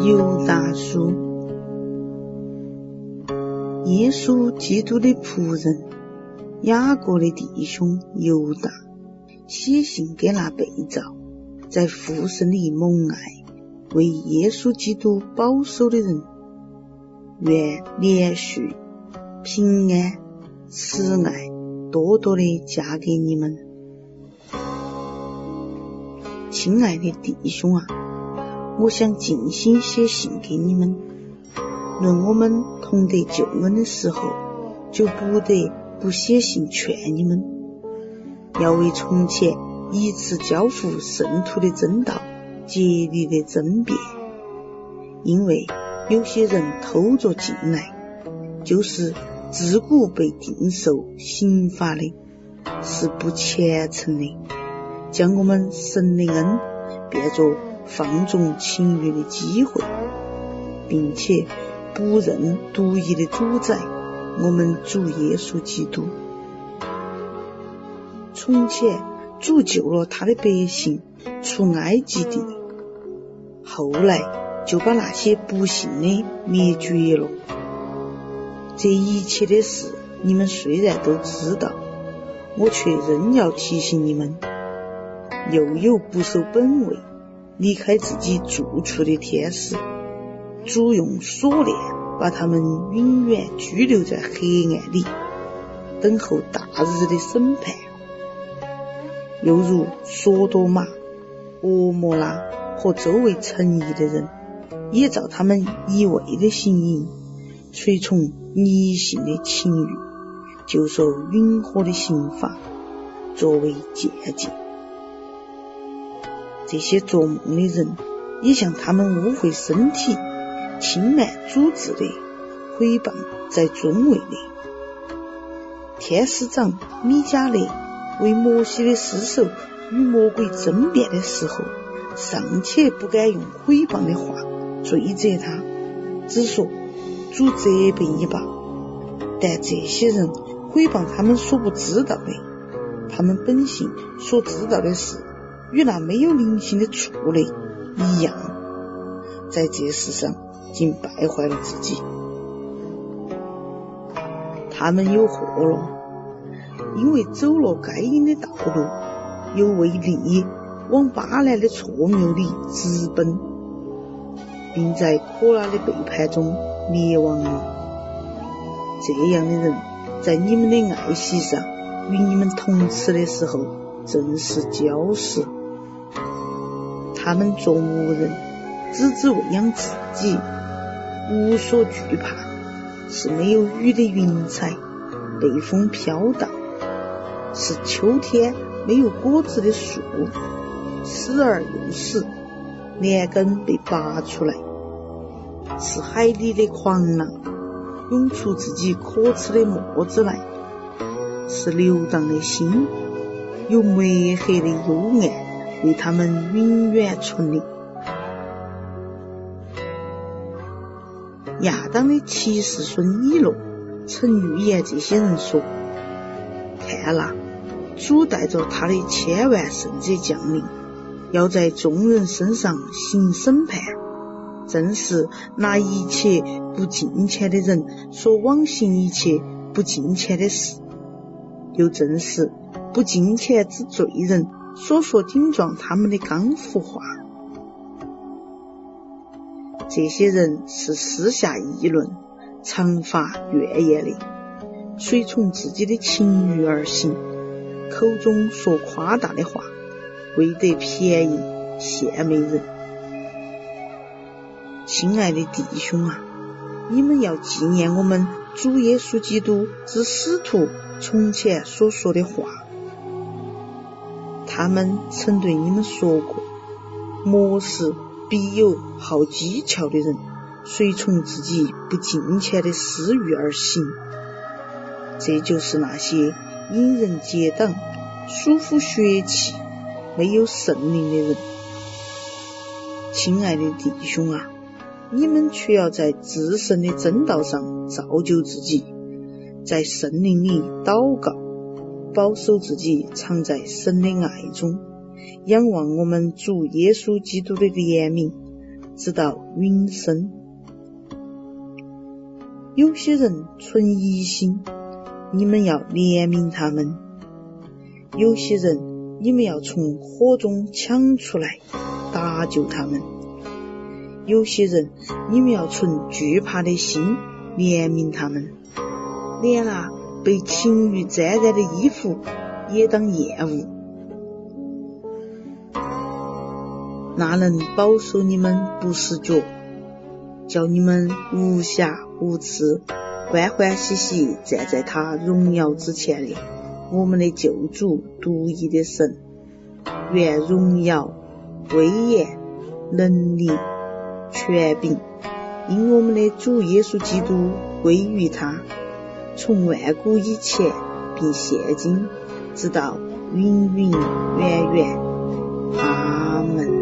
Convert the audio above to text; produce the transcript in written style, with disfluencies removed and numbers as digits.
犹大书。耶稣基督的仆人，雅各的弟兄犹大，写信给那被召在父神里蒙爱为耶稣基督保守的人，愿连续平安慈爱多多的加给你们。亲爱的弟兄啊，我想尽心写信给你们，论我们同得救恩的时候，就不得不写信劝你们，要为从前一次交付圣徒的真道竭力的争辩，因为有些人偷着进来，就是自古被定受刑罚的，是不虔诚的，将我们神的恩变作放纵情欲的机会，并且不认独一的主宰我们主耶稣基督。从前主救了他的百姓出埃及地，后来就把那些不信的灭绝了。这一切的事你们虽然都知道，我却仍要提醒你们，又有不守本位离开自己住处的天使，主用锁链把他们永远拘留在黑暗里，等候大日的审判。又如索多玛、蛾摩拉和周围城邑的人，也照他们一味的行淫，随从迷信的情欲，就受永火的刑罚作为借鉴。这些做梦的人也像他们污秽身体、轻慢主治的毁谤在尊位的。天使长米迦勒为摩西的尸首与魔鬼争辩的时候，尚且不敢用毁谤的话追责他，只说主责备你吧。但这些人毁谤他们所不知道的，他们本性所知道的事与那没有灵性的畜类一样，在这世上竟败坏了自己。他们有祸了，因为走了该隐的道路，又为利往巴兰的错谬里直奔，并在可拉的背叛中灭亡了。这样的人在你们的爱席上与你们同吃的时候，正是礁石。他们做无人，只喂养自己，无所惧怕，是没有雨的云彩，被风飘荡，是秋天没有果子的树，死而又死，连根被拔出来，是海里的狂浪，涌出自己可吃的沫子来，是流荡的心，有墨黑的幽暗为他们永远存立。亚当的七世孙以诺曾预言这些人说，看啦，主带着他的千万圣者降临，要在众人身上行审判，正是拿一切不敬虔的人所妄行一切不敬虔的事，又正是不敬虔之罪人所说顶撞他们的刚愎话。这些人是私下议论、常发怨言的，随从自己的情欲而行，口中说夸大的话，为得便宜献媚人。亲爱的弟兄啊，你们要纪念我们主耶稣基督之使徒从前所说的话。他们曾对你们说过，末世必有好技巧的人随从自己不敬虔的私欲而行，这就是那些引人结党、属乎血气、没有圣灵的人。亲爱的弟兄啊，你们却要在至圣的真道上造就自己，在圣灵里祷告，保守自己藏在神的爱中，仰望我们主耶稣基督的怜悯， 直到永生。有些人存疑心，你们要怜悯他们；有些人你们要从火中抢出来，搭救他们；有些人你们要存惧怕的心，怜悯他们，连那被情欲沾染的衣服也当厌恶。那能保守你们不失脚，叫你们无瑕无疵，欢欢喜喜站在他荣耀之前的我们的救主独一的神，愿荣耀、威严、能力、权柄因我们的主耶稣基督归于他，从万古以前并现今直到永永远远。阿们。